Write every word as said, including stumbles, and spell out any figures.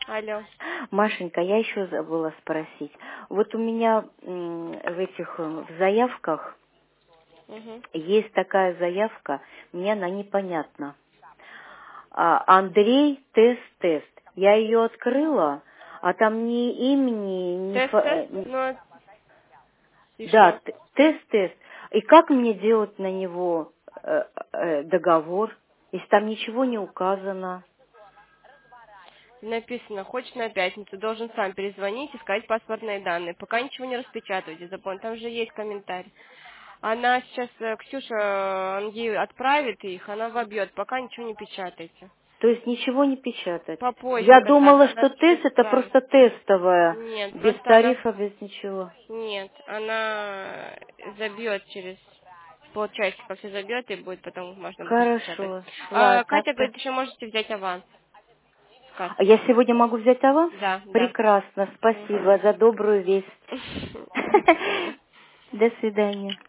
Алло. Машенька, я еще забыла спросить. Вот у меня м, в этих м, в заявках Угу. есть такая заявка, мне она непонятна. А, Андрей тест-тест. Я ее открыла, а там ни имени, ни... фа- Тест-тест? э, ни- Ну, и Да, что? т- тест-тест. И как мне делать на него э, э, договор, если там ничего не указано? Написано, хочешь на пятницу, должен сам перезвонить и сказать паспортные данные. Пока ничего не распечатывайте, запомни, там же есть комментарий. Она сейчас, э, Ксюша, он ей отправит их, она вобьет, пока ничего не печатайте. То есть ничего не печатать. По почте, Я когда, думала, когда что тест это средства. просто тестовая, Нет, без просто она, тарифа, без ничего. нет, она забьет через полчасика, все забьет и будет потом можно будет распечатать. Хорошо, А, ладно. Катя говорит, еще можете взять аванс с А карты. я сегодня могу взять аванс? Да, да. Прекрасно, Мгм. спасибо за добрую весть. До свидания. До свидания.